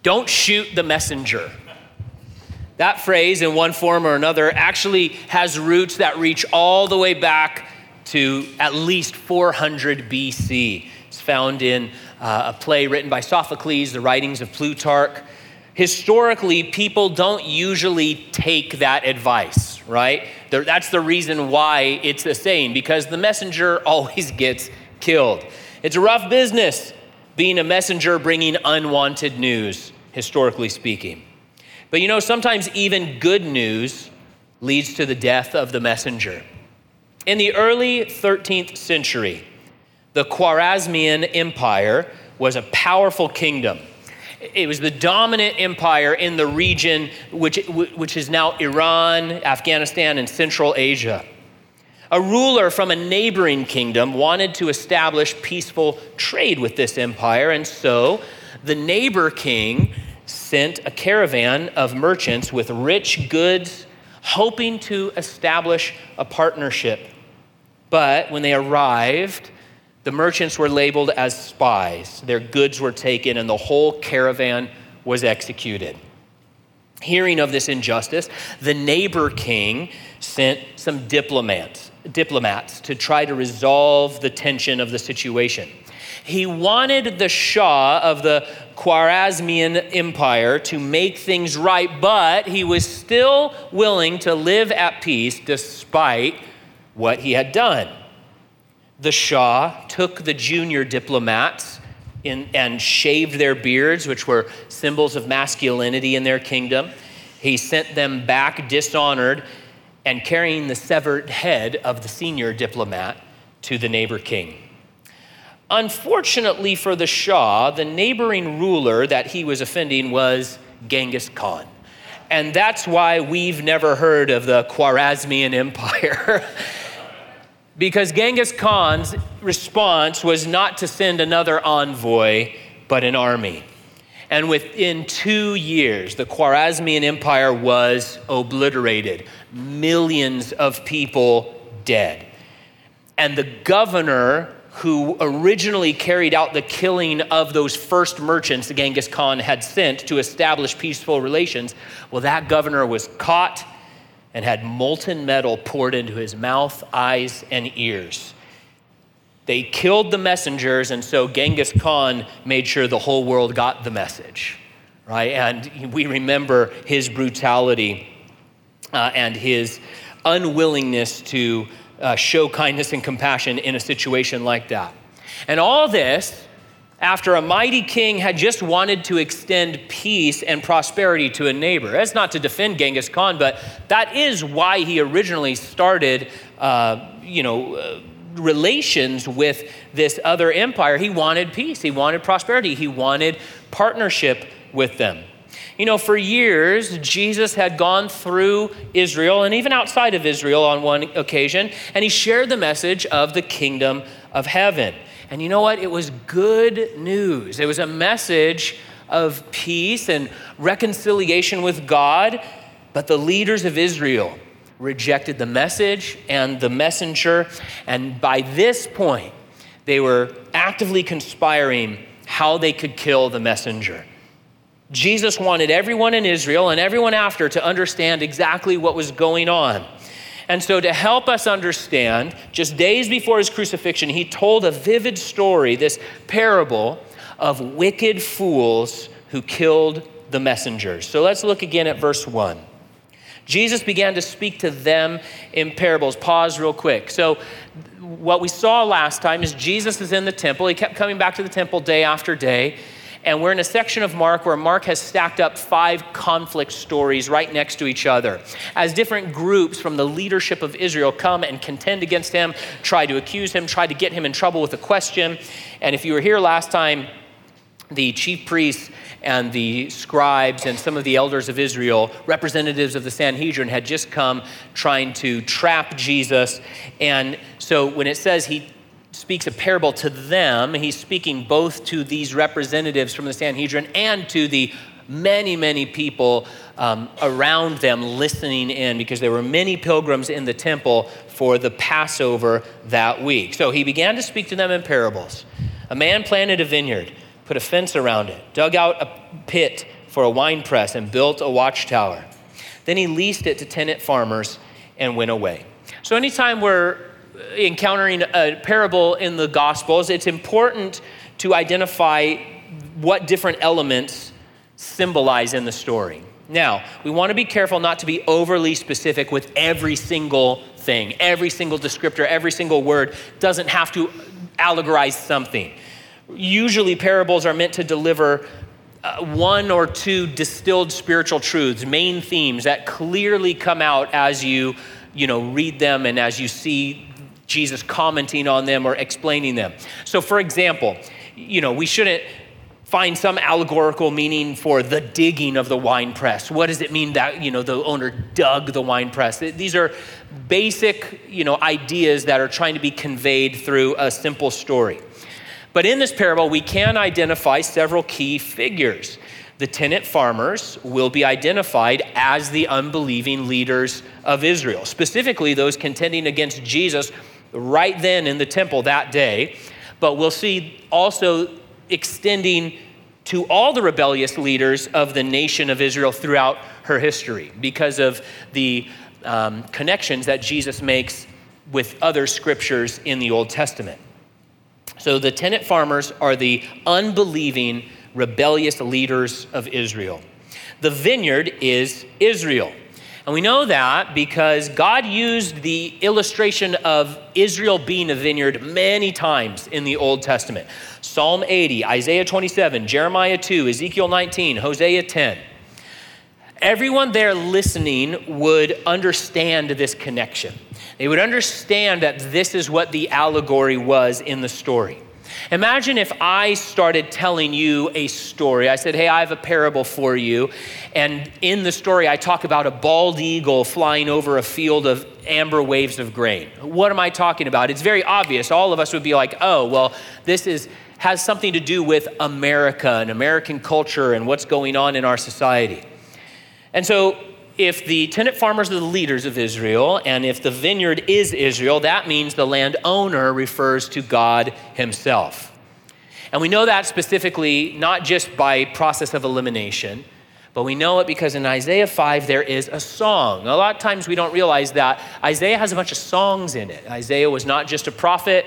Don't shoot the messenger. That phrase, in one form or another, actually has roots that reach all the way back to at least 400 BC. It's found in a play written by Sophocles, the writings of Plutarch. Historically, people don't usually take that advice, right? That's the reason why it's a saying, because the messenger always gets killed. It's a rough business being a messenger bringing unwanted news, historically speaking. But you know, sometimes even good news leads to the death of the messenger. In the early 13th century, the Khwarezmian Empire was a powerful kingdom. It was the dominant empire in the region, which is now Iran, Afghanistan, and Central Asia. A ruler from a neighboring kingdom wanted to establish peaceful trade with this empire, and so the neighbor king sent a caravan of merchants with rich goods, hoping to establish a partnership. But when they arrived, the merchants were labeled as spies. Their goods were taken and the whole caravan was executed. Hearing of this injustice, the neighbor king sent some diplomats to try to resolve the tension of the situation. He wanted the Shah of the Khwarezmian Empire to make things right, but he was still willing to live at peace despite what he had done. The Shah took the junior diplomats and shaved their beards, which were symbols of masculinity in their kingdom. He sent them back dishonored and carrying the severed head of the senior diplomat to the neighbor king. Unfortunately for the Shah, the neighboring ruler that he was offending was Genghis Khan. And that's why we've never heard of the Khwarezmian Empire. Because Genghis Khan's response was not to send another envoy, but an army. And within 2 years, the Khwarezmian Empire was obliterated. Millions of people dead. And the governor who originally carried out the killing of those first merchants that Genghis Khan had sent to establish peaceful relations, well, that governor was caught and had molten metal poured into his mouth, eyes, and ears. They killed the messengers, and so Genghis Khan made sure the whole world got the message, right? And we remember his brutality and his unwillingness to show kindness and compassion in a situation like that. And all this after a mighty king had just wanted to extend peace and prosperity to a neighbor. That's not to defend Genghis Khan, but that is why he originally started, relations with this other empire. He wanted peace. He wanted prosperity. He wanted partnership with them. You know, for years, Jesus had gone through Israel and even outside of Israel on one occasion, and he shared the message of the kingdom of heaven. And you know what? It was good news. It was a message of peace and reconciliation with God, but the leaders of Israel rejected the message and the messenger, and by this point, they were actively conspiring how they could kill the messenger. Jesus wanted everyone in Israel and everyone after to understand exactly what was going on. And so to help us understand, just days before his crucifixion, he told a vivid story, this parable of wicked fools who killed the messengers. So let's look again at verse 1. Jesus began to speak to them in parables. Pause real quick. So what we saw last time is Jesus is in the temple. He kept coming back to the temple day after day. And we're in a section of Mark where Mark has stacked up 5 conflict stories right next to each other. As different groups from the leadership of Israel come and contend against him, try to accuse him, try to get him in trouble with a question. And if you were here last time, the chief priests and the scribes and some of the elders of Israel, representatives of the Sanhedrin, had just come trying to trap Jesus. And so when it says he speaks a parable to them, he's speaking both to these representatives from the Sanhedrin and to the many, many people around them listening in, because there were many pilgrims in the temple for the Passover that week. So he began to speak to them in parables. A man planted a vineyard, put a fence around it, dug out a pit for a wine press, and built a watchtower. Then he leased it to tenant farmers and went away. So anytime we're encountering a parable in the Gospels, it's important to identify what different elements symbolize in the story. Now, we want to be careful not to be overly specific with every single thing. Every single descriptor, every single word doesn't have to allegorize something. Usually parables are meant to deliver one or two distilled spiritual truths, main themes that clearly come out as you read them and as you see Jesus commenting on them or explaining them. So for example, we shouldn't find some allegorical meaning for the digging of the wine press. What does it mean that, the owner dug the wine press? These are basic, ideas that are trying to be conveyed through a simple story. But in this parable, we can identify several key figures. The tenant farmers will be identified as the unbelieving leaders of Israel, specifically those contending against Jesus right then in the temple that day. But we'll see also extending to all the rebellious leaders of the nation of Israel throughout her history because of the connections that Jesus makes with other scriptures in the Old Testament. So the tenant farmers are the unbelieving, rebellious leaders of Israel. The vineyard is Israel. And we know that because God used the illustration of Israel being a vineyard many times in the Old Testament. Psalm 80, Isaiah 27, Jeremiah 2, Ezekiel 19, Hosea 10. Everyone there listening would understand this connection. They would understand that this is what the allegory was in the story. Imagine if I started telling you a story. I said, hey, I have a parable for you. And in the story, I talk about a bald eagle flying over a field of amber waves of grain. What am I talking about? It's very obvious. All of us would be like, oh, well, this has something to do with America and American culture and what's going on in our society. And so if the tenant farmers are the leaders of Israel, and if the vineyard is Israel, that means the landowner refers to God himself. And we know that specifically not just by process of elimination, but we know it because in Isaiah 5, there is a song. A lot of times we don't realize that Isaiah has a bunch of songs in it. Isaiah was not just a prophet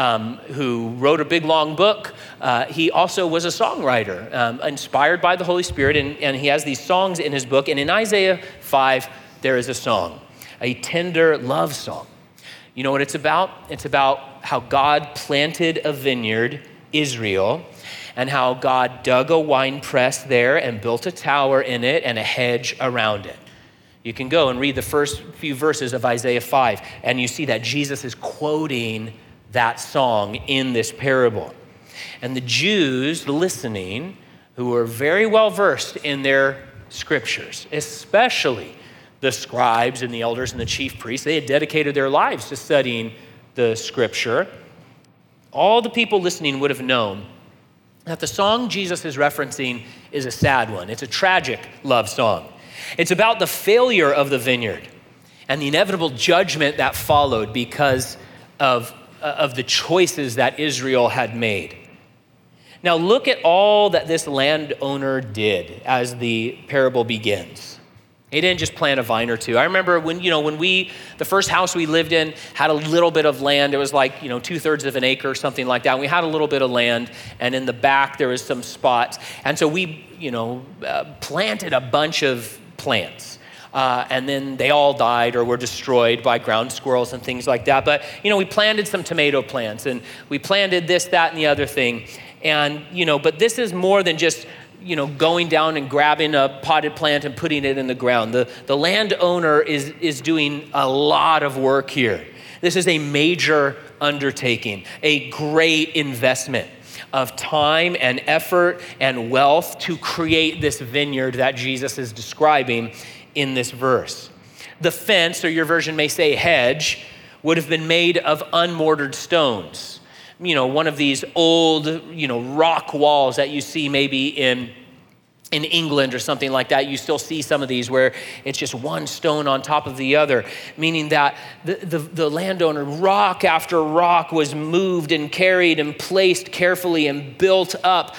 who wrote a big, long book. He also was a songwriter, inspired by the Holy Spirit, and he has these songs in his book. And in Isaiah 5, there is a song, a tender love song. You know what it's about? It's about how God planted a vineyard, Israel, and how God dug a wine press there and built a tower in it and a hedge around it. You can go and read the first few verses of Isaiah 5, and you see that Jesus is quoting that song in this parable. And the Jews listening, who were very well versed in their scriptures, especially the scribes and the elders and the chief priests, they had dedicated their lives to studying the scripture. All the people listening would have known that the song Jesus is referencing is a sad one. It's a tragic love song. It's about the failure of the vineyard and the inevitable judgment that followed because of the choices that Israel had made. Now look at all that this landowner did as the parable begins. He didn't just plant a vine or two. I remember when the first house we lived in had a little bit of land. It was like, 2/3 of an acre or something like that. And we had a little bit of land, and in the back there was some spots. And so we, planted a bunch of plants. And then they all died or were destroyed by ground squirrels and things like that. But, we planted some tomato plants, and we planted this, that, and the other thing. And, but this is more than just, going down and grabbing a potted plant and putting it in the ground. The landowner is doing a lot of work here. This is a major undertaking, a great investment of time and effort and wealth to create this vineyard that Jesus is describing in this verse. The fence, or your version may say hedge, would have been made of unmortared stones. One of these old, rock walls that you see maybe in in England or something like that, you still see some of these where it's just one stone on top of the other, meaning that the landowner, rock after rock, was moved and carried and placed carefully and built up,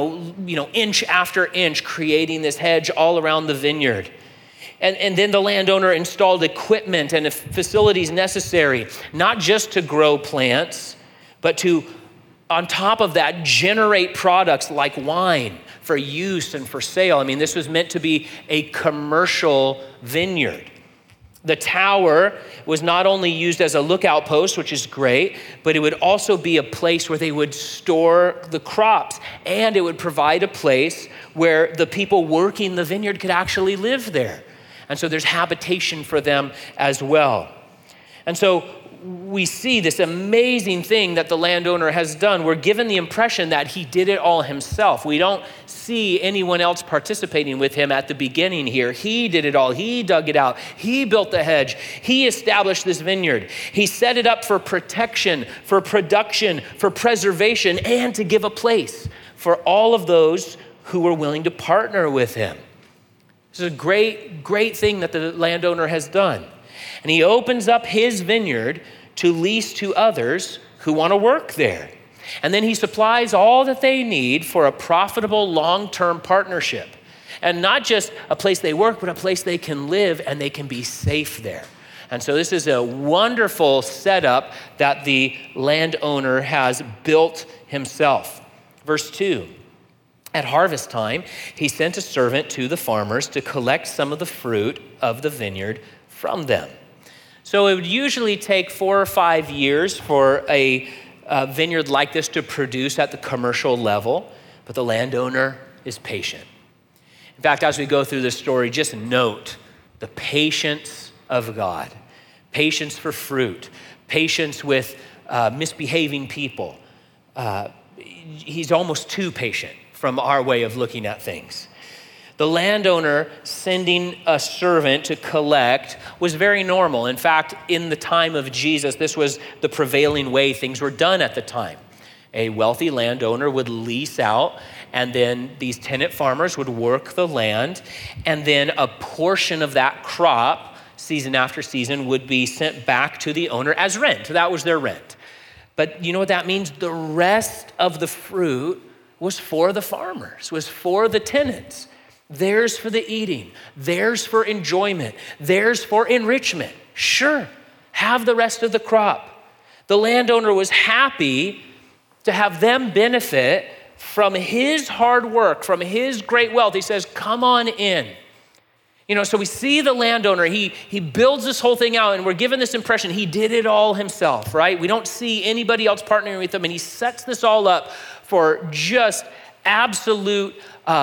inch after inch, creating this hedge all around the vineyard. And then the landowner installed equipment and facilities necessary, not just to grow plants, but to, on top of that, generate products like wine for use and for sale. I mean, this was meant to be a commercial vineyard. The tower was not only used as a lookout post, which is great, but it would also be a place where they would store the crops, and it would provide a place where the people working the vineyard could actually live there. And so there's habitation for them as well. And so we see this amazing thing that the landowner has done. We're given the impression that he did it all himself. We don't see anyone else participating with him at the beginning here. He did it all. He dug it out. He built the hedge. He established this vineyard. He set it up for protection, for production, for preservation, and to give a place for all of those who were willing to partner with him. This is a great, great thing that the landowner has done. And he opens up his vineyard to lease to others who want to work there. And then he supplies all that they need for a profitable long-term partnership. And not just a place they work, but a place they can live and they can be safe there. And so this is a wonderful setup that the landowner has built himself. Verse 2. At harvest time, he sent a servant to the farmers to collect some of the fruit of the vineyard from them. So it would usually take 4 or 5 years for a vineyard like this to produce at the commercial level, but the landowner is patient. In fact, as we go through this story, just note the patience of God. Patience for fruit, patience with misbehaving people. He's almost too patient from our way of looking at things. The landowner sending a servant to collect was very normal. In fact, in the time of Jesus, this was the prevailing way things were done at the time. A wealthy landowner would lease out, and then these tenant farmers would work the land, and then a portion of that crop, season after season, would be sent back to the owner as rent. That was their rent. But you know what that means? The rest of the fruit was for the farmers, was for the tenants. Theirs for the eating, theirs for enjoyment, theirs for enrichment. Sure, have the rest of the crop. The landowner was happy to have them benefit from his hard work, from his great wealth. He says, come on in. So we see the landowner, he builds this whole thing out, and we're given this impression he did it all himself, right? We don't see anybody else partnering with him, and he sets this all up for just absolute,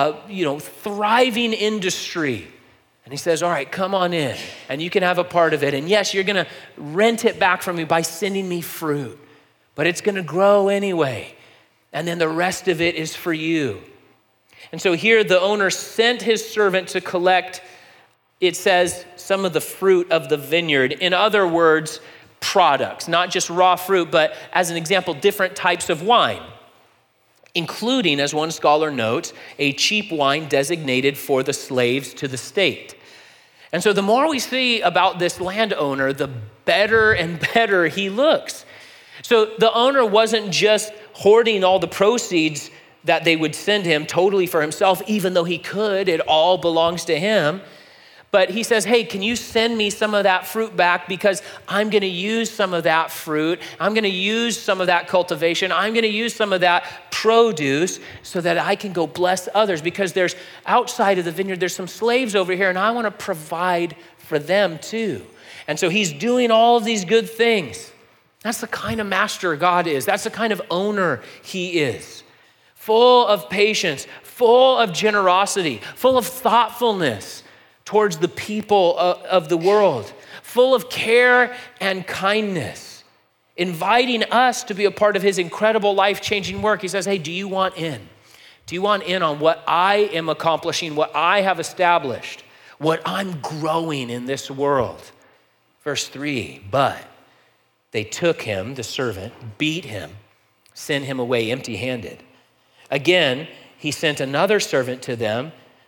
thriving industry. And he says, all right, come on in, and you can have a part of it. And yes, you're going to rent it back from me by sending me fruit, but it's going to grow anyway. And then the rest of it is for you. And so here the owner sent his servant to collect, it says, some of the fruit of the vineyard. In other words, products, not just raw fruit, but as an example, different types of wine, including, as one scholar notes, a cheap wine designated for the slaves to the state. And so the more we see about this landowner, the better and better he looks. So the owner wasn't just hoarding all the proceeds that they would send him totally for himself, even though he could, it all belongs to him. But he says, hey, can you send me some of that fruit back, because I'm going to use some of that fruit. I'm going to use some of that cultivation. I'm going to use some of that produce so that I can go bless others, because there's outside of the vineyard, there's some slaves over here, and I want to provide for them too. And so he's doing all of these good things. That's the kind of master God is. That's the kind of owner he is. Full of patience, full of generosity, full of thoughtfulness towards the people of the world, full of care and kindness, inviting us to be a part of his incredible life-changing work. He says, hey, do you want in? Do you want in on what I am accomplishing, what I have established, what I'm growing in this world? Verse 3, but they took him, the servant, beat him, sent him away empty-handed. Again, he sent another servant to them,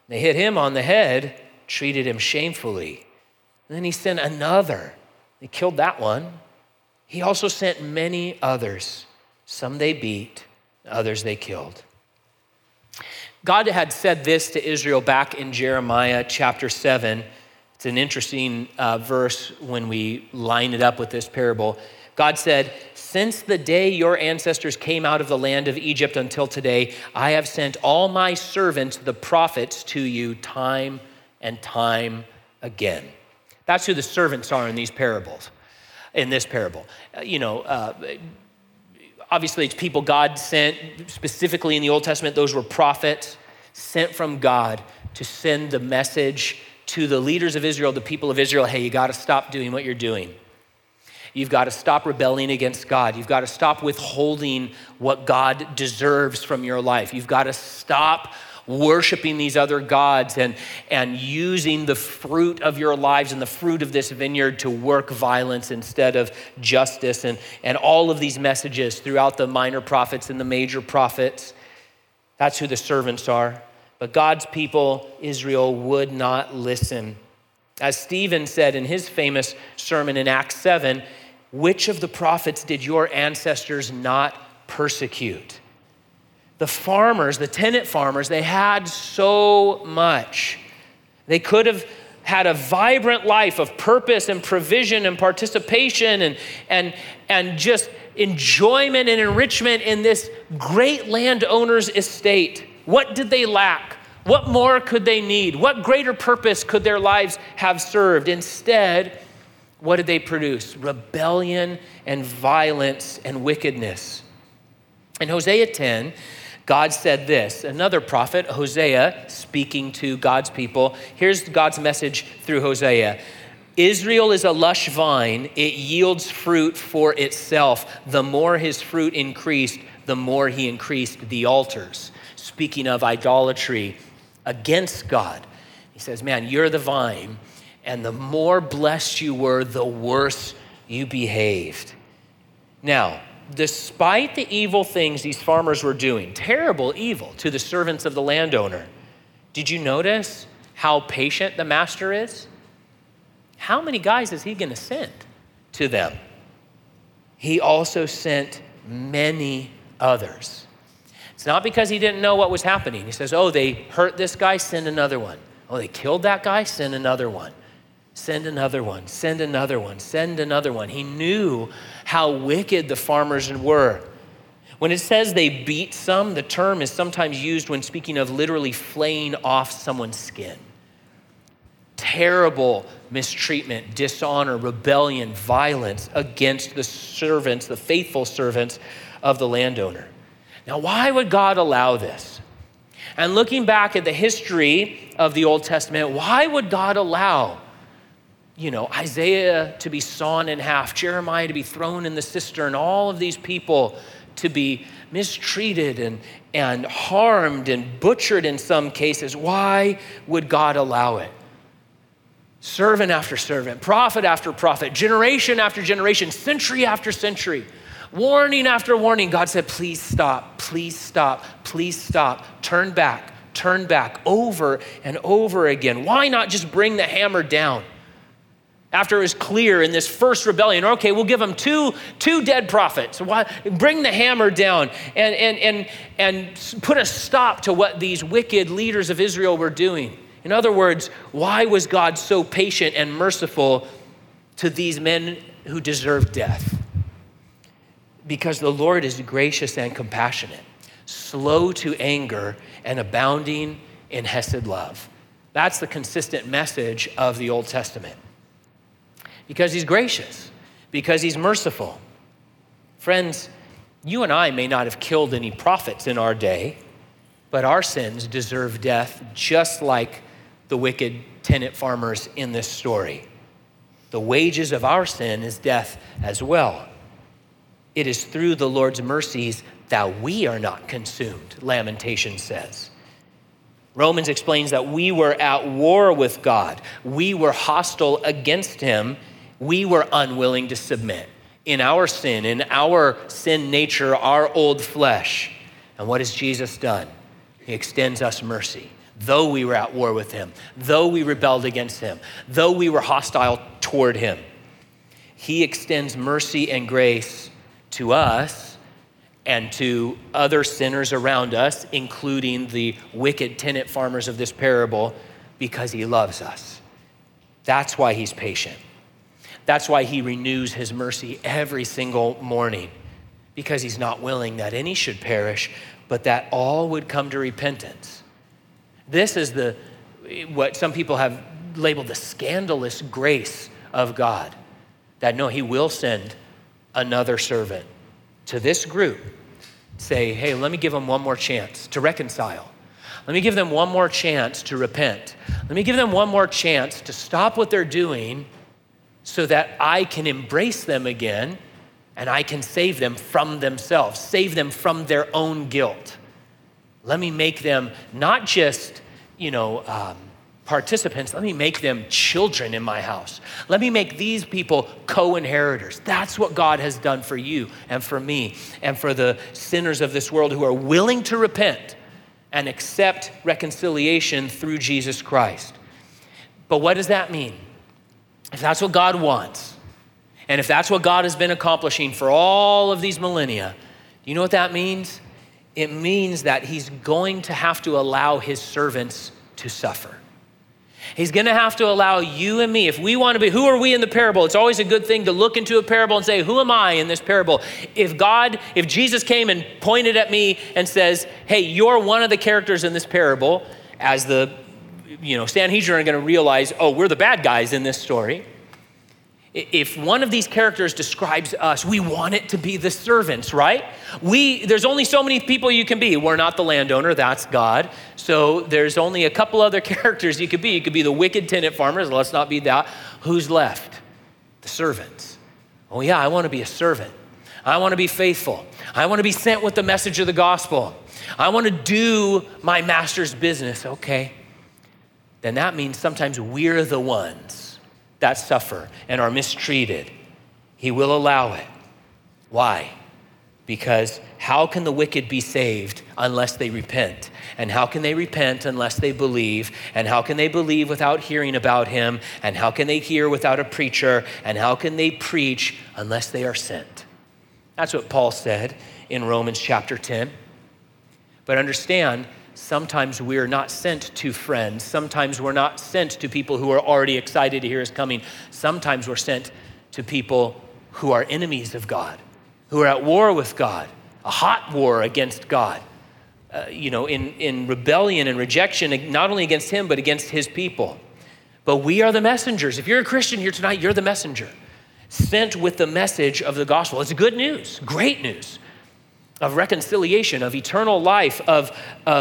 They hit him on the head, treated him shamefully. And then he sent another. They killed that one. He also sent many others. Some they beat, others they killed. God had said this to Israel back in Jeremiah chapter 7. It's an interesting verse when we line it up with this parable. God said, "Since the day your ancestors came out of the land of Egypt until today, I have sent all my servants, the prophets, to you time and time again." That's who the servants are in these parables, in this parable. Obviously it's people God sent, specifically in the Old Testament, those were prophets sent from God to send the message to the leaders of Israel, the people of Israel. Hey, you got to stop doing what you're doing. You've got to stop rebelling against God. You've got to stop withholding what God deserves from your life. You've got to stop worshiping these other gods and using the fruit of your lives and the fruit of this vineyard to work violence instead of justice, and all of these messages throughout the minor prophets and the major prophets. That's who the servants are. But God's people, Israel, would not listen. As Stephen said in his famous sermon in Acts 7, "Which of the prophets did your ancestors not persecute?" The farmers, the tenant farmers, they had so much. They could have had a vibrant life of purpose and provision and participation and just enjoyment and enrichment in this great landowner's estate. What did they lack? What more could they need? What greater purpose could their lives have served? Instead, what did they produce? Rebellion and violence and wickedness. In Hosea 10, God said this, another prophet, Hosea, speaking to God's people. Here's God's message through Hosea. "Israel is a lush vine. It yields fruit for itself. The more his fruit increased, the more he increased the altars." Speaking of idolatry against God. He says, man, you're the vine, and the more blessed you were, the worse you behaved. Now, despite the evil things these farmers were doing, terrible evil to the servants of the landowner, did you notice how patient the master is? How many guys is he going to send to them? He also sent many others. It's not because he didn't know what was happening. He says, oh, they hurt this guy, send another one. Oh, they killed that guy, send another one. Send another one, send another one, send another one. He knew how wicked the farmers were. When it says they beat some, the term is sometimes used when speaking of literally flaying off someone's skin. Terrible mistreatment, dishonor, rebellion, violence against the servants, the faithful servants of the landowner. Now, why would God allow this? And looking back at the history of the Old Testament, why would God allow, Isaiah to be sawn in half, Jeremiah to be thrown in the cistern, all of these people to be mistreated and harmed and butchered in some cases? Why would God allow it? Servant after servant, prophet after prophet, generation after generation, century after century, warning after warning. God said, please stop, please stop, please stop. Turn back, over and over again. Why not just bring the hammer down? After it was clear in this first rebellion, okay, we'll give them two dead prophets. Why? Bring the hammer down and put a stop to what these wicked leaders of Israel were doing. In other words, why was God so patient and merciful to these men who deserved death? Because the Lord is gracious and compassionate, slow to anger and abounding in hesed love. That's the consistent message of the Old Testament. Because he's gracious, because he's merciful. Friends, you and I may not have killed any prophets in our day, but our sins deserve death just like the wicked tenant farmers in this story. The wages of our sin is death as well. It is through the Lord's mercies that we are not consumed, Lamentations says. Romans explains that we were at war with God. We were hostile against him. We were unwilling to submit in our sin nature, our old flesh. And what has Jesus done? He extends us mercy. though we were at war with him, though we rebelled against him, though we were hostile toward him. He extends mercy and grace to us and to other sinners around us, including the wicked tenant farmers of this parable, because he loves us. That's why he's patient. That's why he renews his mercy every single morning, because he's not willing that any should perish, but that all would come to repentance. This is what some people have labeled the scandalous grace of God, that no, he will send another servant to this group, say, hey, let me give them one more chance to reconcile. Let me give them one more chance to repent. Let me give them one more chance to stop what they're doing so that I can embrace them again and I can save them from themselves, save them from their own guilt. Let me make them not just, participants. Let me make them children in my house. Let me make these people co-inheritors. That's what God has done for you and for me and for the sinners of this world who are willing to repent and accept reconciliation through Jesus Christ. But what does that mean? If that's what God wants, and if that's what God has been accomplishing for all of these millennia, you know what that means? It means that he's going to have to allow his servants to suffer. He's gonna have to allow you and me, if we wanna be, who are we in the parable? It's always a good thing to look into a parable and say, who am I in this parable? If Jesus came and pointed at me and says, hey, you're one of the characters in this parable, as the Sanhedrin are gonna realize, oh, we're the bad guys in this story. If one of these characters describes us, we want it to be the servants, right? There's only so many people you can be. We're not the landowner, that's God. So there's only a couple other characters you could be. You could be the wicked tenant farmers, let's not be that. Who's left? The servants. Oh yeah, I want to be a servant. I want to be faithful. I want to be sent with the message of the gospel. I want to do my master's business. Okay, then that means sometimes we're the ones that suffer and are mistreated. He will allow it. Why? Because how can the wicked be saved unless they repent? And how can they repent unless they believe? And how can they believe without hearing about him? And how can they hear without a preacher? And how can they preach unless they are sent? That's what Paul said in Romans chapter 10. But understand, sometimes we're not sent to friends. Sometimes we're not sent to people who are already excited to hear us coming. Sometimes we're sent to people who are enemies of God, who are at war with God, a hot war against God, in rebellion and rejection, not only against him, but against his people. But we are the messengers. If you're a Christian here tonight, you're the messenger, sent with the message of the gospel. It's good news, great news, of reconciliation, of eternal life, of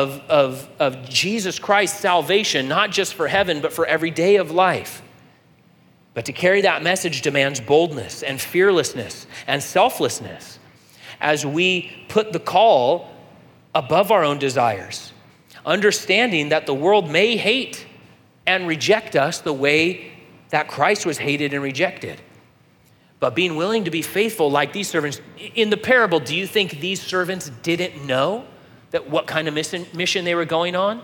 Jesus Christ's salvation, not just for heaven, but for every day of life. But to carry that message demands boldness and fearlessness and selflessness as we put the call above our own desires, understanding that the world may hate and reject us the way that Christ was hated and rejected. But being willing to be faithful like these servants. In the parable, do you think these servants didn't know that what kind of mission they were going on?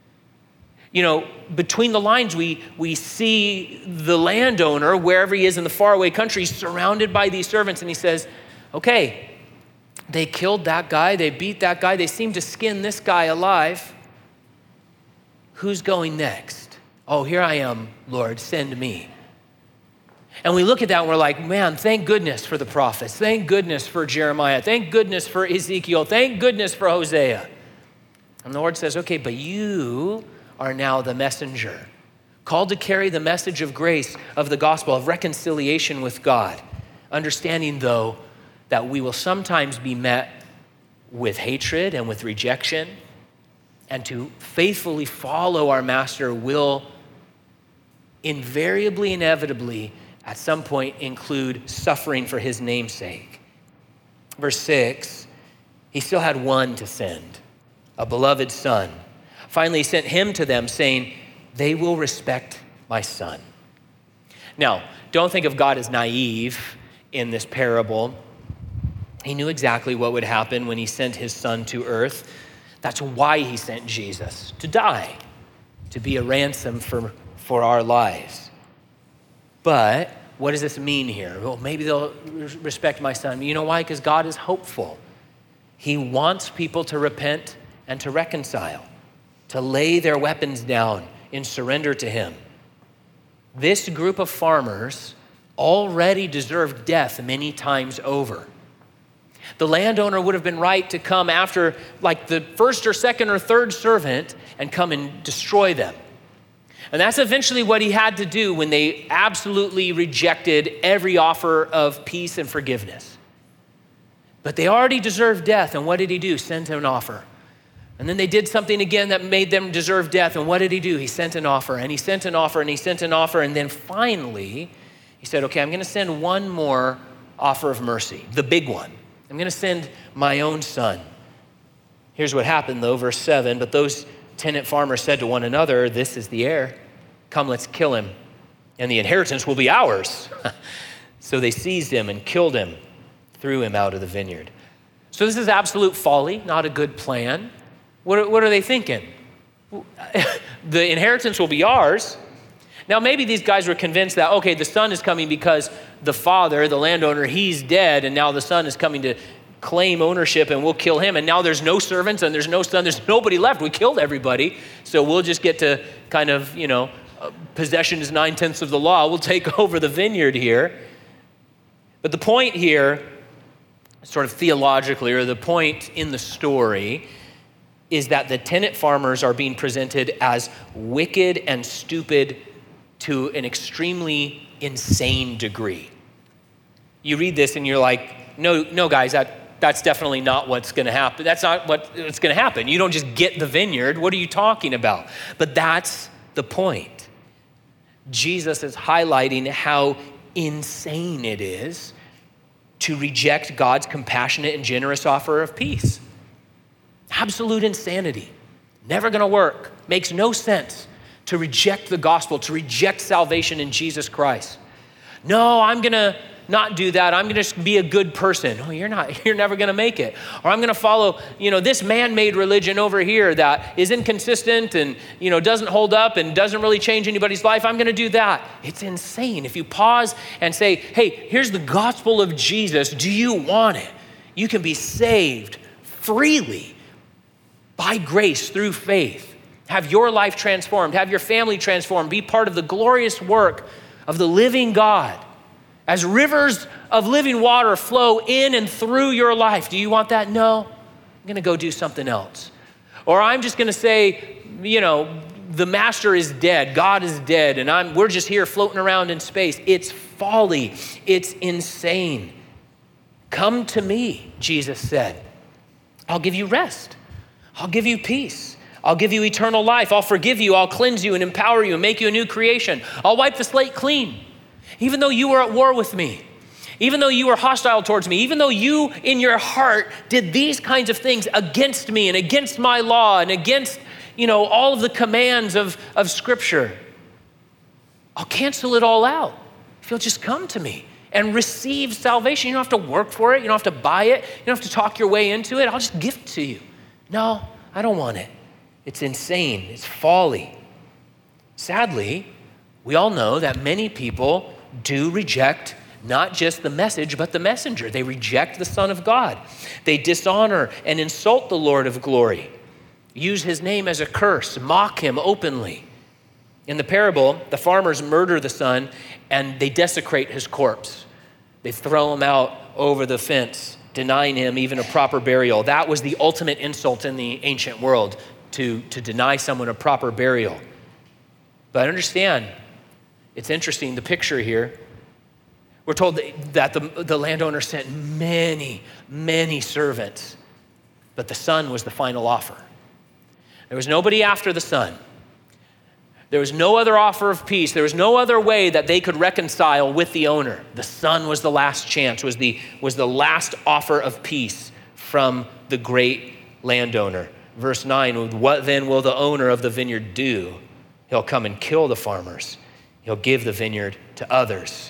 Between the lines, we see the landowner, wherever he is in the faraway country, surrounded by these servants, and he says, okay, they killed that guy, they beat that guy, they seem to skin this guy alive. Who's going next? Oh, here I am, Lord, send me. And we look at that and we're like, man, thank goodness for the prophets. Thank goodness for Jeremiah. Thank goodness for Ezekiel. Thank goodness for Hosea. And the Lord says, okay, but you are now the messenger, called to carry the message of grace, of the gospel, of reconciliation with God. Understanding, though, that we will sometimes be met with hatred and with rejection, and to faithfully follow our master will invariably, inevitably, at some point include suffering for his namesake. Verse 6, he still had one to send, a beloved son. Finally, he sent him to them saying, they will respect my son. Now, don't think of God as naive in this parable. He knew exactly what would happen when he sent his son to earth. That's why he sent Jesus, to die, to be a ransom for our lives. But what does this mean here? Well, maybe they'll respect my son. You know why? Because God is hopeful. He wants people to repent and to reconcile, to lay their weapons down in surrender to him. This group of farmers already deserved death many times over. The landowner would have been right to come after like the first or second or third servant and come and destroy them. And that's eventually what he had to do when they absolutely rejected every offer of peace and forgiveness. But they already deserved death, and what did he do? Sent an offer. And then they did something again that made them deserve death, and what did he do? He sent an offer, and he sent an offer, and he sent an offer, and then finally he said, okay, I'm gonna send one more offer of mercy, the big one. I'm gonna send my own son. Here's what happened though, verse 7, but those tenant farmers said to one another, this is the heir. Come, let's kill him, and the inheritance will be ours. So they seized him and killed him, threw him out of the vineyard. So this is absolute folly, not a good plan. What are they thinking? The inheritance will be ours. Now, maybe these guys were convinced that, okay, the son is coming because the father, the landowner, he's dead, and now the son is coming to claim ownership, and we'll kill him. And now there's no servants, and there's no son, there's nobody left. We killed everybody, so we'll just get to kind of, possession is 9/10 of the law. We'll take over the vineyard here. But the point here, sort of theologically, or the point in the story, is that the tenant farmers are being presented as wicked and stupid to an extremely insane degree. You read this and you're like, no, guys, that's definitely not what's gonna happen. That's not what's gonna happen. You don't just get the vineyard. What are you talking about? But that's the point. Jesus is highlighting how insane it is to reject God's compassionate and generous offer of peace. Absolute insanity. Never gonna work. Makes no sense to reject the gospel, to reject salvation in Jesus Christ. No, I'm gonna not do that. I'm gonna just be a good person. Oh, you're not. You're never gonna make it. Or I'm gonna follow, this man-made religion over here that is inconsistent and, doesn't hold up and doesn't really change anybody's life. I'm gonna do that. It's insane. If you pause and say, hey, here's the gospel of Jesus. Do you want it? You can be saved freely by grace through faith. Have your life transformed. Have your family transformed. Be part of the glorious work of the living God. As rivers of living water flow in and through your life. Do you want that? No. I'm gonna go do something else. Or I'm just gonna say, the master is dead, God is dead, and we're just here floating around in space. It's folly, it's insane. Come to me, Jesus said. I'll give you rest. I'll give you peace. I'll give you eternal life. I'll forgive you. I'll cleanse you and empower you and make you a new creation. I'll wipe the slate clean. Even though you were at war with me, even though you were hostile towards me, even though you in your heart did these kinds of things against me and against my law and against, all of the commands of Scripture, I'll cancel it all out if you'll just come to me and receive salvation. You don't have to work for it. You don't have to buy it. You don't have to talk your way into it. I'll just give it to you. No, I don't want it. It's insane. It's folly. Sadly, we all know that many people do reject not just the message, but the messenger. They reject the Son of God. They dishonor and insult the Lord of glory, use his name as a curse, mock him openly. In the parable, the farmers murder the son and they desecrate his corpse. They throw him out over the fence, denying him even a proper burial. That was the ultimate insult in the ancient world, to deny someone a proper burial. But understand, it's interesting, the picture here. We're told that the landowner sent many, many servants, but the son was the final offer. There was nobody after the son. There was no other offer of peace. There was no other way that they could reconcile with the owner. The son was the last chance, was the last offer of peace from the great landowner. Verse 9, what then will the owner of the vineyard do? He'll come and kill the farmers. He'll give the vineyard to others.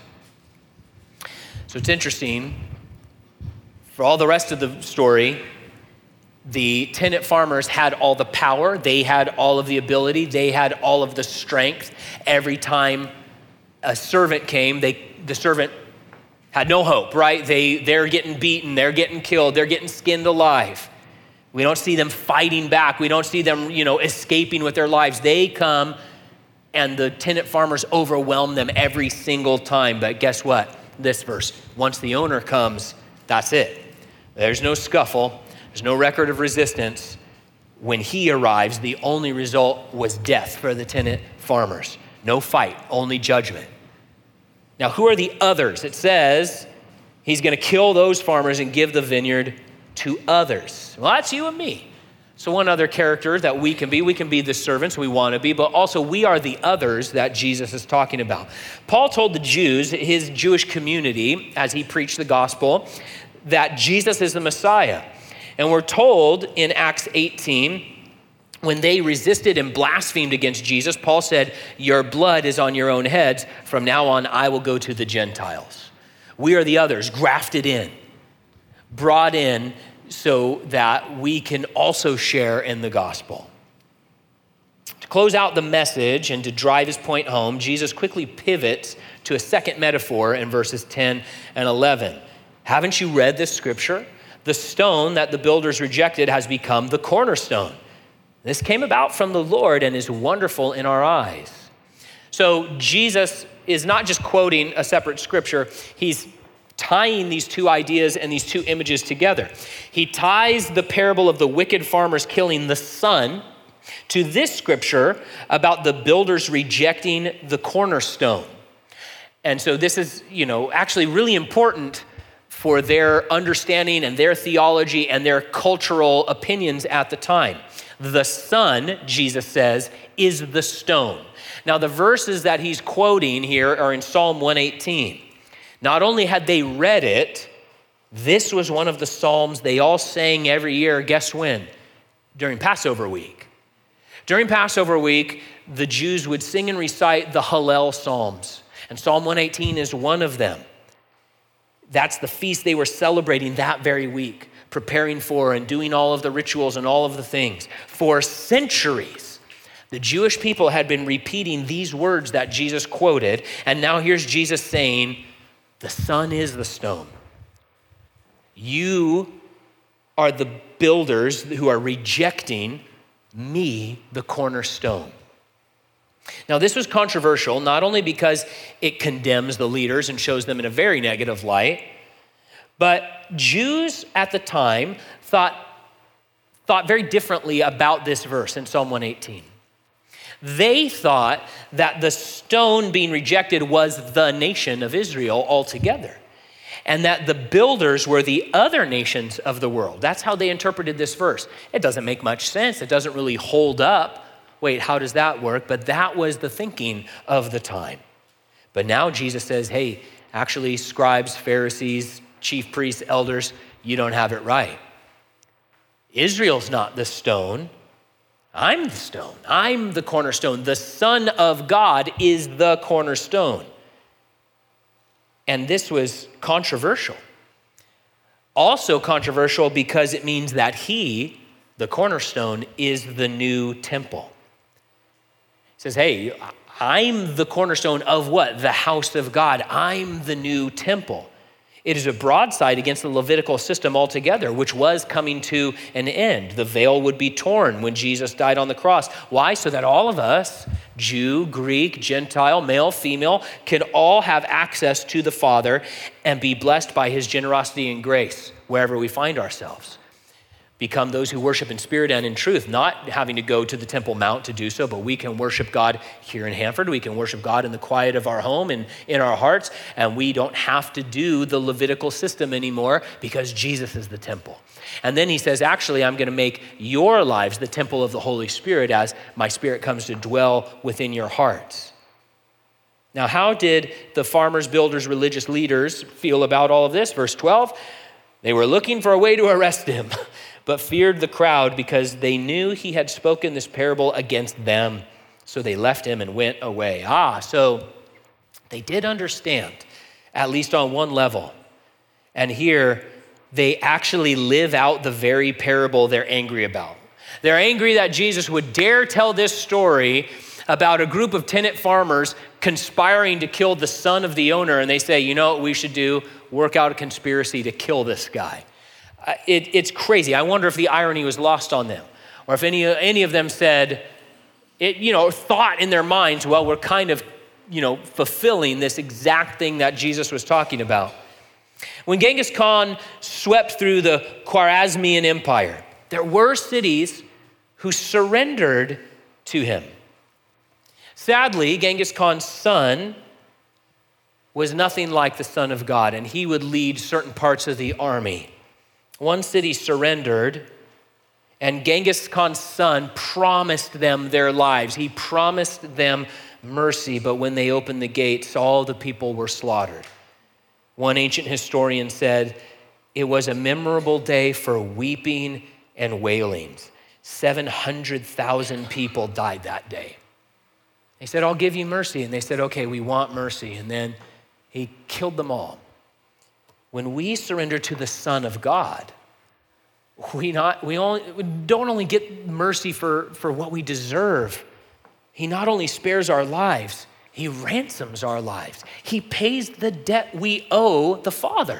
So it's interesting. For all the rest of the story, The tenant farmers had all the power. They had all of the ability. They had all of the strength. Every time a servant came, the servant had no hope, right? They're getting beaten. They're getting killed. They're getting skinned alive. We don't see them fighting back. We don't see them, escaping with their lives. They come and the tenant farmers overwhelm them every single time. But guess what? This verse, once the owner comes, that's it. There's no scuffle. There's no record of resistance. When he arrives, the only result was death for the tenant farmers. No fight, only judgment. Now, who are the others? It says he's going to kill those farmers and give the vineyard to others. Well, that's you and me. So one other character that we can be the servants we want to be, but also we are the others that Jesus is talking about. Paul told the Jews, his Jewish community, as he preached the gospel, that Jesus is the Messiah. And we're told in Acts 18, when they resisted and blasphemed against Jesus, Paul said, "Your blood is on your own heads. From now on, I will go to the Gentiles." We are the others, grafted in, brought in so that we can also share in the gospel. To close out the message and to drive his point home, Jesus quickly pivots to a second metaphor in verses 10 and 11. Haven't you read this scripture? The stone that the builders rejected has become the cornerstone. This came about from the Lord and is wonderful in our eyes. So Jesus is not just quoting a separate scripture, he's tying these two ideas and these two images together. He ties the parable of the wicked farmers killing the son to this scripture about the builders rejecting the cornerstone. And so this is, actually really important for their understanding and their theology and their cultural opinions at the time. The son, Jesus says, is the stone. Now, the verses that he's quoting here are in Psalm 118. Not only had they read it, this was one of the psalms they all sang every year. Guess when? During Passover week. During Passover week, the Jews would sing and recite the Hallel Psalms. And Psalm 118 is one of them. That's the feast they were celebrating that very week, preparing for and doing all of the rituals and all of the things. For centuries, the Jewish people had been repeating these words that Jesus quoted. And now here's Jesus saying, the son is the stone. You are the builders who are rejecting me, the cornerstone. Now, this was controversial, not only because it condemns the leaders and shows them in a very negative light, but Jews at the time thought very differently about this verse in Psalm 118. They thought that the stone being rejected was the nation of Israel altogether, and that the builders were the other nations of the world. That's how they interpreted this verse. It doesn't make much sense. It doesn't really hold up. Wait, how does that work? But that was the thinking of the time. But now Jesus says, hey, actually, scribes, Pharisees, chief priests, elders, you don't have it right. Israel's not the stone. I'm the stone. I'm the cornerstone. The Son of God is the cornerstone. And this was controversial. Also controversial because it means that he, the cornerstone, is the new temple. He says, hey, I'm the cornerstone of what? The house of God. I'm the new temple. It is a broadside against the Levitical system altogether, which was coming to an end. The veil would be torn when Jesus died on the cross. Why? So that all of us, Jew, Greek, Gentile, male, female, can all have access to the Father and be blessed by his generosity and grace wherever we find ourselves. Become those who worship in spirit and in truth, not having to go to the Temple Mount to do so, but we can worship God here in Hanford. We can worship God in the quiet of our home and in our hearts, and we don't have to do the Levitical system anymore because Jesus is the temple. And then he says, actually, I'm going to make your lives the temple of the Holy Spirit as my Spirit comes to dwell within your hearts. Now, how did the farmers, builders, religious leaders feel about all of this? Verse 12, they were looking for a way to arrest him, but feared the crowd because they knew he had spoken this parable against them. So they left him and went away. So they did understand, at least on one level. And here they actually live out the very parable they're angry about. They're angry that Jesus would dare tell this story about a group of tenant farmers conspiring to kill the son of the owner. And they say, you know what we should do? Work out a conspiracy to kill this guy. It's crazy. I wonder if the irony was lost on them, or if any of them said, thought in their minds, well, we're kind of, fulfilling this exact thing that Jesus was talking about. When Genghis Khan swept through the Khwarezmian Empire, there were cities who surrendered to him. Sadly, Genghis Khan's son was nothing like the Son of God, and he would lead certain parts of the army. One city surrendered, and Genghis Khan's son promised them their lives. He promised them mercy, but when they opened the gates, all the people were slaughtered. One ancient historian said, it was a memorable day for weeping and wailing. 700,000 people died that day. He said, I'll give you mercy. And they said, okay, we want mercy. And then he killed them all. When we surrender to the Son of God, we don't only get mercy for what we deserve. He not only spares our lives, he ransoms our lives. He pays the debt we owe the Father.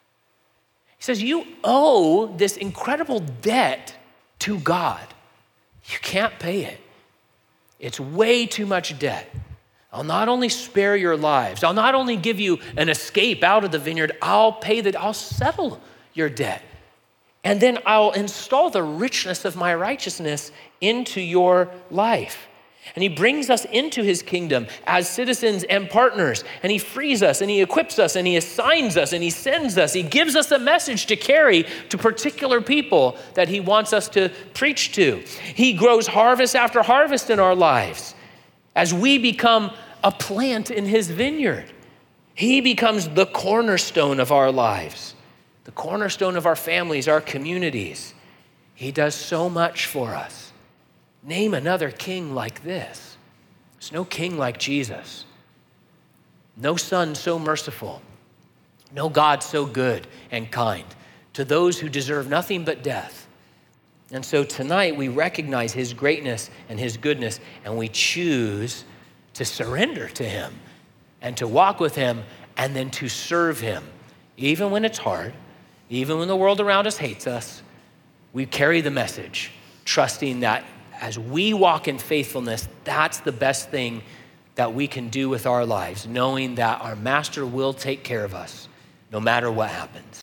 He says, you owe this incredible debt to God. You can't pay it. It's way too much debt. I'll not only spare your lives, I'll not only give you an escape out of the vineyard, I'll settle your debt. And then I'll install the richness of my righteousness into your life. And he brings us into his kingdom as citizens and partners. And he frees us and he equips us and he assigns us and he sends us. He gives us a message to carry to particular people that he wants us to preach to. He grows harvest after harvest in our lives as we become a plant in his vineyard. He becomes the cornerstone of our lives, the cornerstone of our families, our communities. He does so much for us. Name another king like this. There's no king like Jesus. No son so merciful. No God so good and kind to those who deserve nothing but death. And so tonight we recognize his greatness and his goodness, and we choose to surrender to him and to walk with him and then to serve him. Even when it's hard, even when the world around us hates us, we carry the message, trusting that as we walk in faithfulness, that's the best thing that we can do with our lives, knowing that our master will take care of us no matter what happens.